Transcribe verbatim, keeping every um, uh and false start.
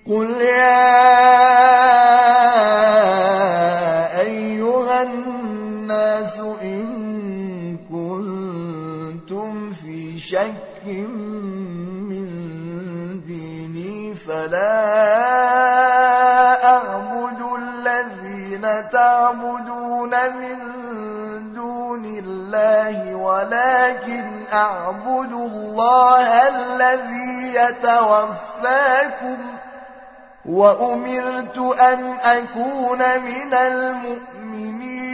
قل يا أيها الناس إن كنتم في شك من ديني فلا أعبد الذين تعبدون من دون الله ولكن أعبد الله الذي يتوفاكم وأمرت أن أكون من المؤمنين